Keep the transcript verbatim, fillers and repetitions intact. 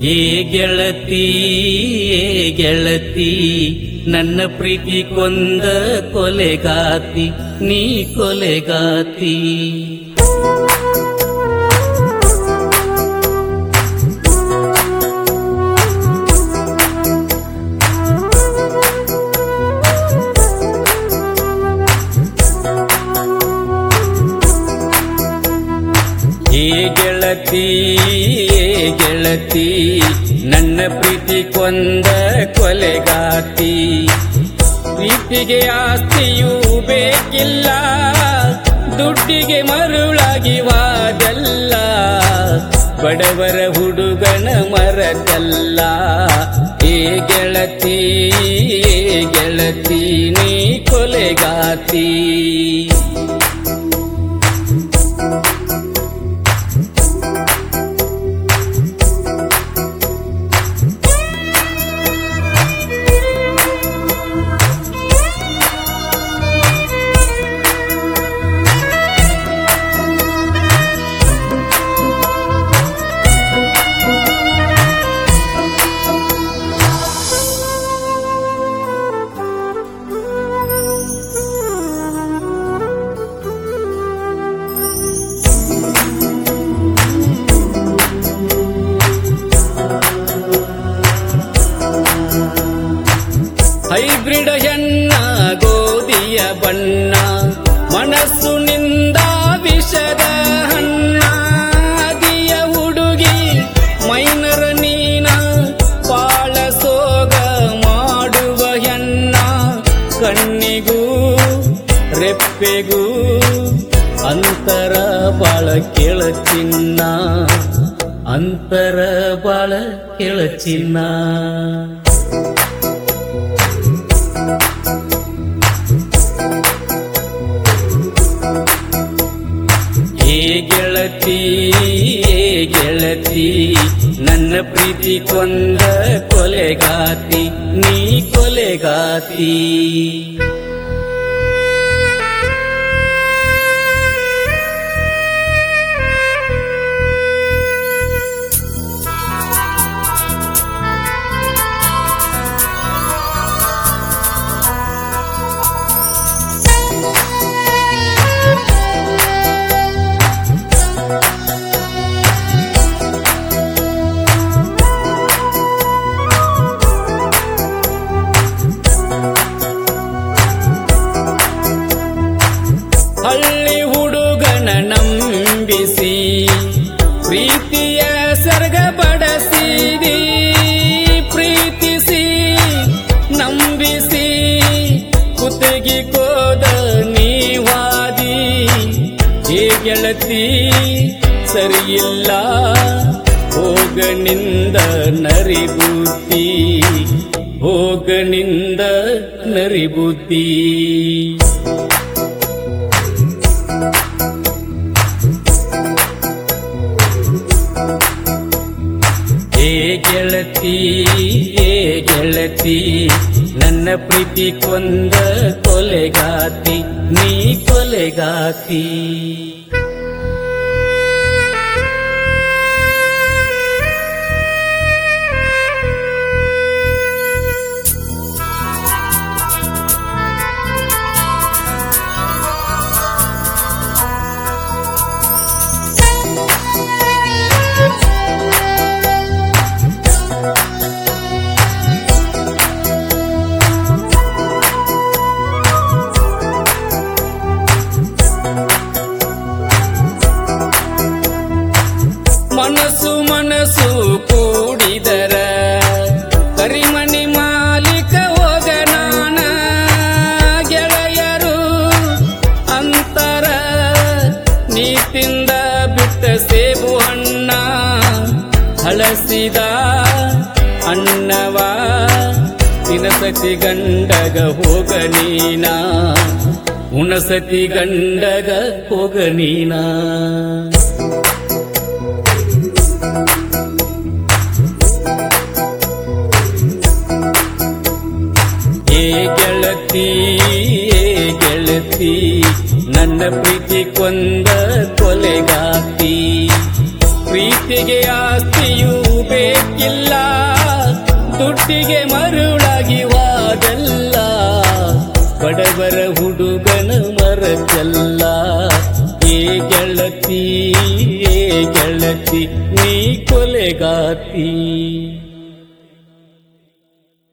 ಏ ಗೆಳತಿ ಏ ಗೆಳತಿ ನನ್ನ ಪ್ರೀತಿ ಕೊಂದ ಕೊಲೆಗಾತಿ ನೀ ಕೊಲೆಗಾತಿ. ಏ ಗೆಳತಿ ಏ ಗೆಳತಿ ನನ್ನ ಪ್ರೀತಿ ಕೊಂದ ಕೊಲೆಗಾತಿ. ಪ್ರೀತಿಗೆ ಆಸ್ತಿಯೂ ಬೇಕಿಲ್ಲ, ದುಡ್ಡಿಗೆ ಮರುಳಾಗಿ ವಾದಲ್ಲ, ಬಡವರ ಹುಡುಗನ ಮರದಲ್ಲ. ಏ ಗೆಳತಿ ಏ ಗೆಳತಿ ನೀ ಕೊಲೆಗಾತಿ. ಹೈಬ್ರಿಡ್ ಹೆಣ್ಣ ಗೋಧಿಯ ಬಣ್ಣ, ಮನಸ್ಸು ನಿಂದ ವಿಷದ ಹಣ್ಣ. ಅದಿಯ ಹುಡುಗಿ ಮೈನರ ನೀನ, ಬಾಳ ಸೋಗ ಮಾಡುವ ಹೆಣ್ಣ. ಕಣ್ಣಿಗೂ ರೆಪ್ಪೆಗೂ ಅಂತರ ಬಾಳ ಕೆಳಚಿನ್ನ, ಅಂತರ ಬಾಳ ಕೆಳಚಿನ್ನ. ಏ ಗೆಳತಿ ಏ ಗೆಳತಿ ನನ್ನ ಪ್ರೀತಿ ಕೊಂದ ಕೊಲೆಗಾತಿ ನೀ ಕೊಲೆಗಾತಿ. ಹಳ್ಳಿ ಹುಡುಗನ ನಂಬಿಸಿ ಪ್ರೀತಿಯ ಸರ್ಗ ಬಡಸಿದಿ, ಪ್ರೀತಿಸಿ ನಂಬಿಸಿ ಕುತ್ತಿಗೆ ಕೋದ ನೀವಾದಿ. ಏ ಗೆಳತಿ ಸರಿಯಿಲ್ಲ ಹೋಗನಿಂದ ನರಿಬುದ್ಧಿ, ಹೋಗನಿಂದ ನರಿಬುದ್ಧಿ. ಏ ಗೆಳತಿ ಏ ಗೆಳತಿ ನನ್ನ ಪ್ರೀತಿ ಕೊಂದ ಕೊಲೆಗಾತಿ ನೀ ಕೊಲೆಗಾತಿ. ಮನಸ್ಸು ಮನಸ್ಸು ಕೂಡಿದರ ಕರಿಮಣಿ ಮಾಲೀಕ ಹೋಗನಾನ. ಗೆಳೆಯರು ಅಂತರ ನೀತಿಂದ ಬಿಟ್ಟ ಸೇಬು ಹಣ್ಣ, ಹಳಸಿದ ಅನ್ನವ ತಿನಸತಿ ಗಂಡಗ ಹೋಗ ನೀನ, ಉಣಸತಿ ಗಂಡಗ ಹೋಗ ನೀನ. ಏ ಗೆಳತಿ ಏ ಗೆಳತಿ ನನ್ನ ಪ್ರೀತಿ ಕೊಂದ ಕೊಲೆಗಾತಿ. ಪ್ರೀತಿಗೆ ಆಸ್ತಿಯೂ ಬೇಕಿಲ್ಲ, ದುಡ್ಡಿಗೆ ಮರುಳಾಗಿ ವಾದಲ್ಲ, ಬಡವರ ಹುಡುಗನ ಮರತಲ್ಲ. ಏ ಗೆಳತಿ, ಏ ಗೆಳತಿ, ನೀ ಕೊಲೆಗಾತಿ.